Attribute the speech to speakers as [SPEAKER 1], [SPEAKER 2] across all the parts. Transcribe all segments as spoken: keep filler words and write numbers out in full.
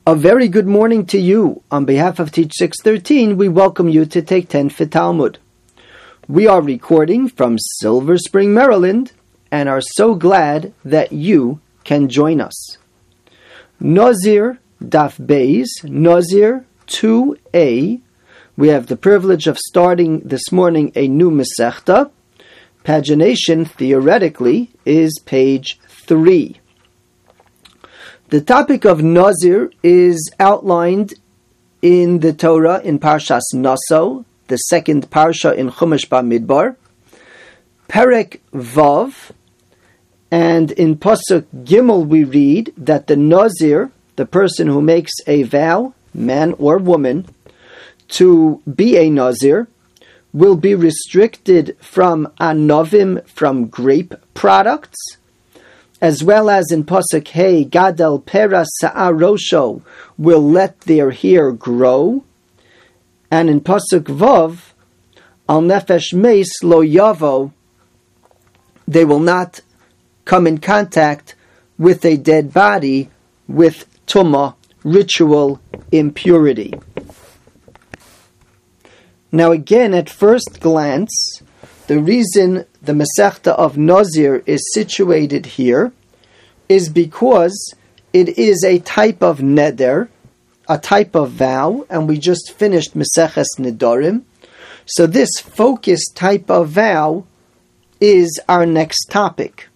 [SPEAKER 1] A very good morning to you. On behalf of Teach six thirteen, we welcome you to Take ten for Talmud. We are recording from Silver Spring, Maryland, and are so glad that you can join us. Nazir Daf Beis, Nazir two A. We have the privilege of starting this morning a new Masechta. Pagination, theoretically, is page three. The topic of Nazir is outlined in the Torah in Parshas Naso, the second parsha in Chumash Bamidbar, Perek Vav, and in Pasuk Gimel we read that the Nazir, the person who makes a vow, man or woman, to be a Nazir, will be restricted from anovim, from grape products, as well as in Pasuk Hey, Gadel Pera Sa'arosho, will let their hair grow, and in Pasuk Vav, Al Nefesh Meis Lo Yavo, they will not come in contact with a dead body with Tumah, ritual impurity. Now again, at first glance, the reason the Masechta of Nazir is situated here is because it is a type of neder, a type of vow, and we just finished Maseches Nedarim. So this focused type of vow is our next topic.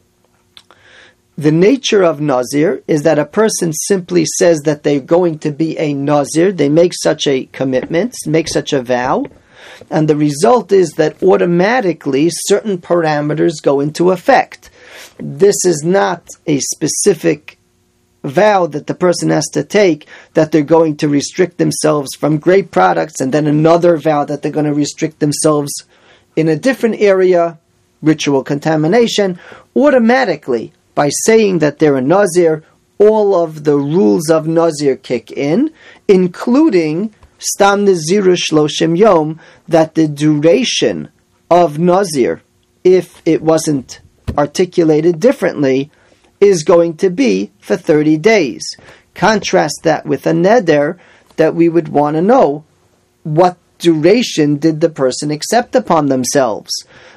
[SPEAKER 1] The nature of Nazir is that a person simply says that they're going to be a Nazir, they make such a commitment, make such a vow, and the result is that automatically certain parameters go into effect. This is not a specific vow that the person has to take, that they're going to restrict themselves from grape products, and then another vow that they're going to restrict themselves in a different area, ritual contamination. Automatically, by saying that they're a Nazir, all of the rules of Nazir kick in, including Stam Nazirus Shloshim Yom, that the duration of Nazir, if it wasn't articulated differently, is going to be for thirty days. Contrast that with a neder, that we would want to know what duration did the person accept upon themselves.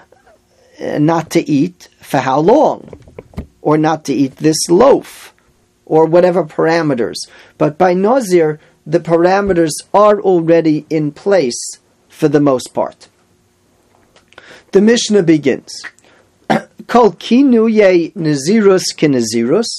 [SPEAKER 1] Not to eat, for how long? Or not to eat this loaf, or whatever parameters. But by Nazir, the parameters are already in place for the most part. The Mishnah begins. Kol kinuye nazirus kinazirus.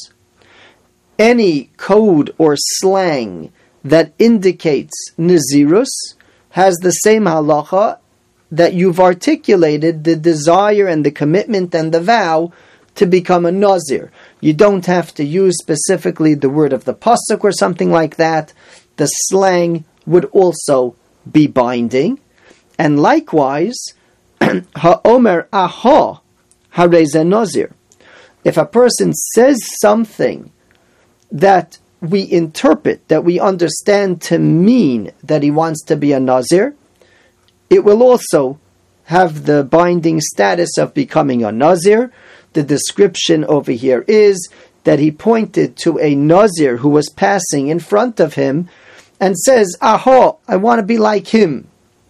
[SPEAKER 1] Any code or slang that indicates nazirus has the same halacha that you've articulated, the desire and the commitment and the vow to become a Nazir. You don't have to use specifically the word of the pasuk or something like that. The slang would also be binding. And likewise, ha'omer aha hareze Nazir. If a person says something that we interpret, that we understand to mean that he wants to be a Nazir, it will also have the binding status of becoming a Nazir. The description over here is that he pointed to a Nazir who was passing in front of him and says, Aha, I want to be like him.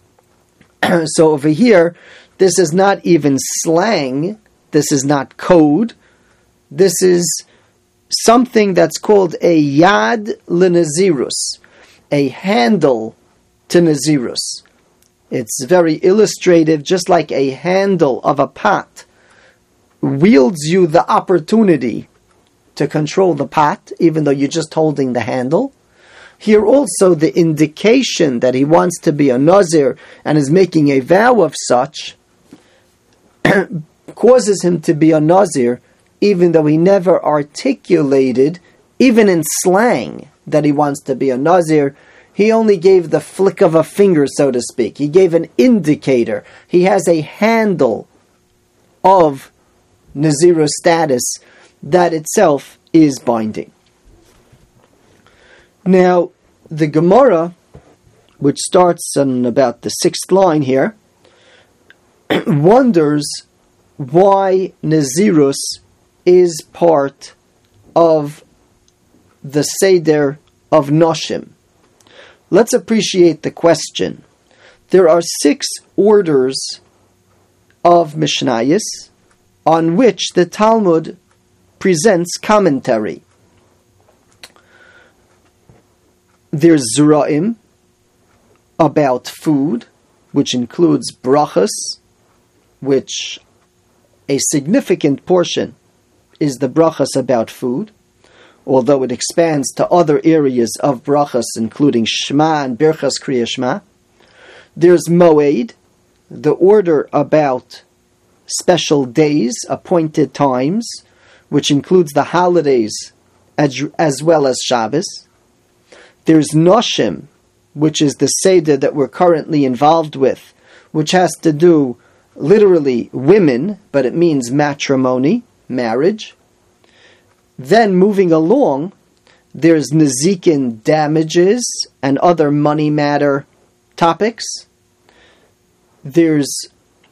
[SPEAKER 1] So over here, this is not even slang, this is not code, this is something that's called a yad lenazirus, a handle to nazirus. It's very illustrative, just like a handle of a pot wields you the opportunity to control the pot, even though you're just holding the handle. Here also the indication that he wants to be a Nazir and is making a vow of such causes him to be a Nazir, even though he never articulated, even in slang, that he wants to be a Nazir. He only gave the flick of a finger, so to speak. He gave an indicator. He has a handle of Nazirus status that itself is binding. Now, the Gemara, which starts on about the sixth line here, wonders why Nazirus is part of the Seder of Noshim. Let's appreciate the question. There are six orders of Mishnayos on which the Talmud presents commentary. There's Zera'im, about food, which includes brachas, which a significant portion is the brachas about food, although it expands to other areas of brachas, including Shema and Birchas Kriya Shema. There's Moed, the order about special days, appointed times, which includes the holidays as, as well as Shabbos. There's Noshim, which is the Seder that we're currently involved with, which has to do literally women, but it means matrimony, marriage. Then moving along, there's Nezikin, damages, and other money matter topics. There's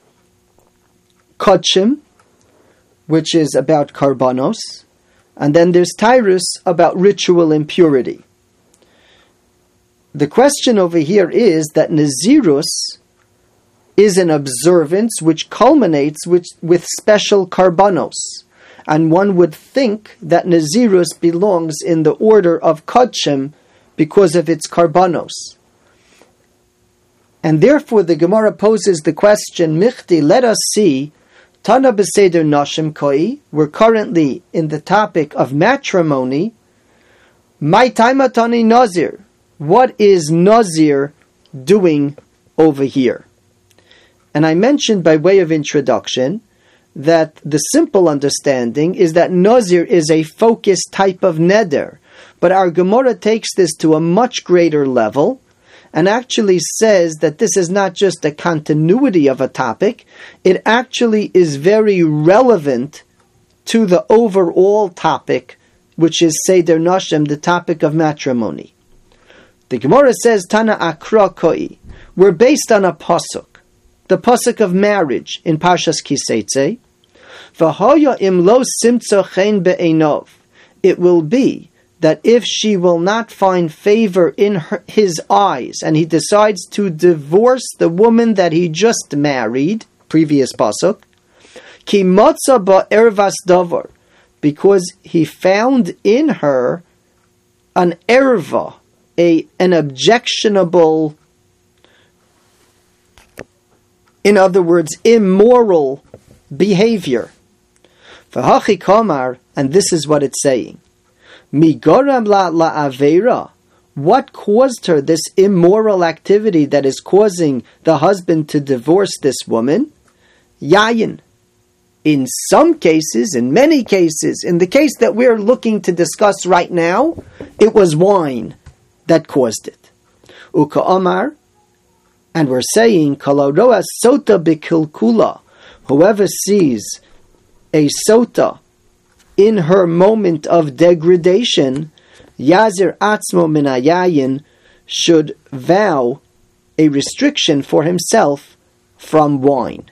[SPEAKER 1] Kodshim, which is about Karbanos. And then there's Tyrus, about ritual impurity. The question over here is that Nazirus is an observance which culminates with, with special Karbanos. And one would think that Nazirus belongs in the order of Kodshim because of its Karbanos. And therefore the Gemara poses the question, Michti, let us see, Tana B'Seder Nashim Koi, we're currently in the topic of matrimony, My Taimatani Nazir, what is Nazir doing over here? And I mentioned by way of introduction that the simple understanding is that Nazir is a focused type of neder. But our Gemara takes this to a much greater level and actually says that this is not just a continuity of a topic, it actually is very relevant to the overall topic, which is Seder Nashim, the topic of matrimony. The Gemara says, Tana Akra Koi, we're based on a pasuk, the pasuk of marriage in Parshas Kiseitze. V'hoya im lo simtza chen be'enov. It will be that if she will not find favor in her, his eyes, and he decides to divorce the woman that he just married, previous pasuk, ki motza ba ervas davar, because he found in her an erva, a an objectionable, in other words, immoral behavior. V'hachi kamar, and this is what it's saying. Migoram la la avera. What caused her this immoral activity that is causing the husband to divorce this woman? Yayin. In some cases, in many cases, in the case that we're looking to discuss right now, it was wine that caused it. Uka Omar, and we're saying, Kalaroa sota bikilkula. Whoever sees a sota in her moment of degradation, Yazir Atzmo Minayayin should vow a restriction for himself from wine.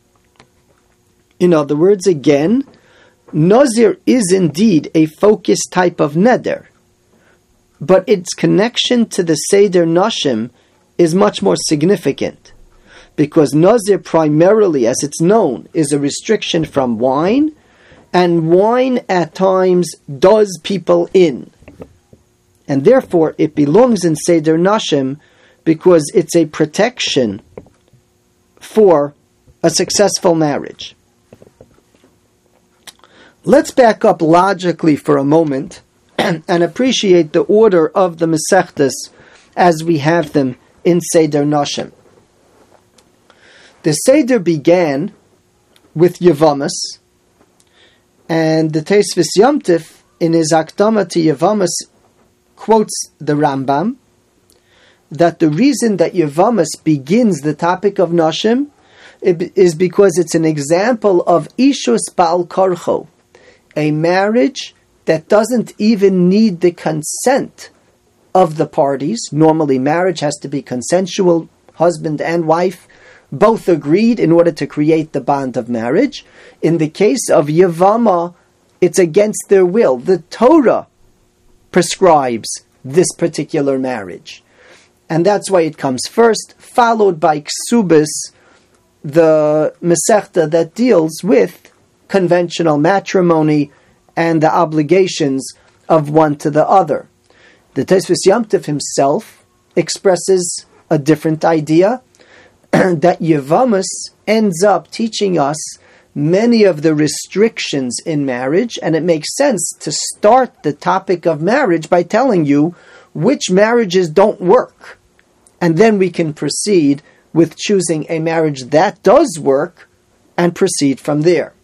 [SPEAKER 1] In other words, again, Nazir is indeed a focused type of neder, but its connection to the Seder Nashim is much more significant, because Nazir primarily, as it's known, is a restriction from wine, and wine at times does people in. And therefore it belongs in Seder Nashim because it's a protection for a successful marriage. Let's back up logically for a moment and appreciate the order of the Masechtas as we have them in Seder Nashim. The Seder began with Yevamas, and the Tosfos Yom Tif, in his Akdama to Yevamas, quotes the Rambam, that the reason that Yevamas begins the topic of Nashim is because it's an example of Ishus Ba'al Korcho, a marriage that doesn't even need the consent of the parties. Normally marriage has to be consensual, husband and wife both agreed in order to create the bond of marriage. In the case of Yevama, it's against their will. The Torah prescribes this particular marriage. And that's why it comes first, followed by Ksubis, the Masechta that deals with conventional matrimony and the obligations of one to the other. The Tosfos Yom Tov himself expresses a different idea, that Yevamos ends up teaching us many of the restrictions in marriage, and it makes sense to start the topic of marriage by telling you which marriages don't work. And then we can proceed with choosing a marriage that does work and proceed from there.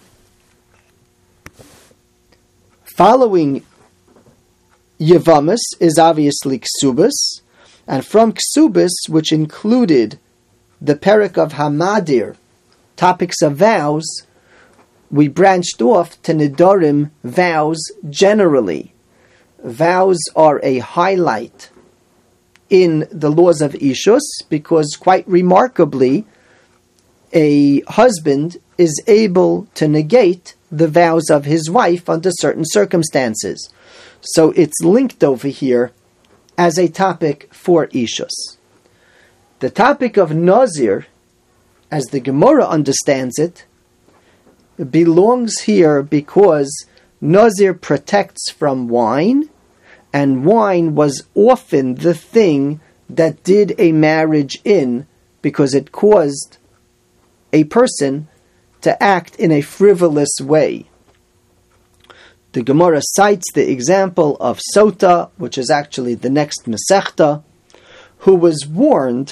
[SPEAKER 1] Following Yevamos is obviously Ksubis, and from Ksubis, which included the Perek of Hamadir, topics of vows, we branched off to Nidorim, vows generally. Vows are a highlight in the laws of Ishus, because quite remarkably, a husband is able to negate the vows of his wife under certain circumstances. So it's linked over here as a topic for Ishus. The topic of Nazir, as the Gemara understands it, belongs here because Nazir protects from wine, and wine was often the thing that did a marriage in, because it caused a person to act in a frivolous way. The Gemara cites the example of Sota, which is actually the next Masechta, who was warned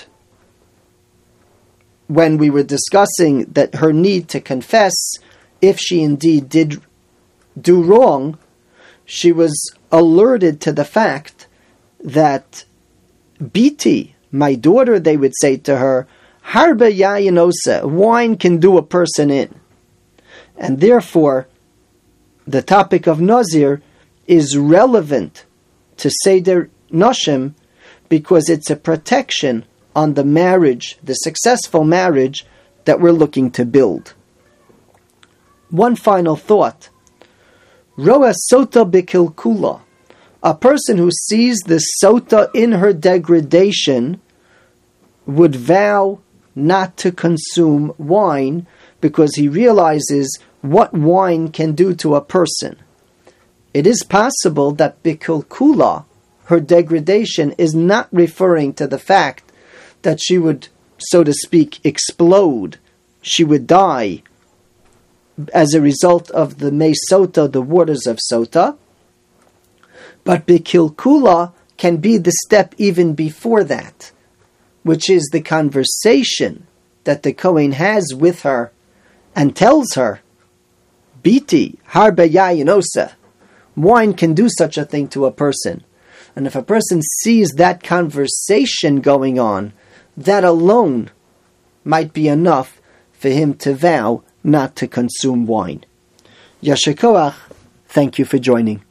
[SPEAKER 1] when we were discussing that her need to confess, if she indeed did do wrong, she was alerted to the fact that Biti, my daughter, they would say to her, Harba Yayinosa, wine can do a person in. And therefore, the topic of Nazir is relevant to Seder Noshim because it's a protection on the marriage, the successful marriage that we're looking to build. One final thought. Roa Sota Bikilkula. A person who sees the Sota in her degradation would vow not to consume wine because he realizes what wine can do to a person. It is possible that Bikilkula, her degradation, is not referring to the fact that she would, so to speak, explode. She would die as a result of the Mei Sota, the waters of Sota. But Bikilkula can be the step even before that, which is the conversation that the Kohen has with her and tells her, Biti, Harba Yayinosa, wine can do such a thing to a person. And if a person sees that conversation going on, that alone might be enough for him to vow not to consume wine. Yasher Koach, thank you for joining.